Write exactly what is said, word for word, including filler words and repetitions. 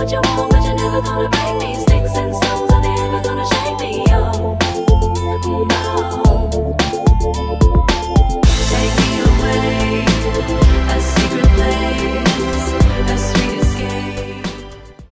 what you want, but you're never gonna break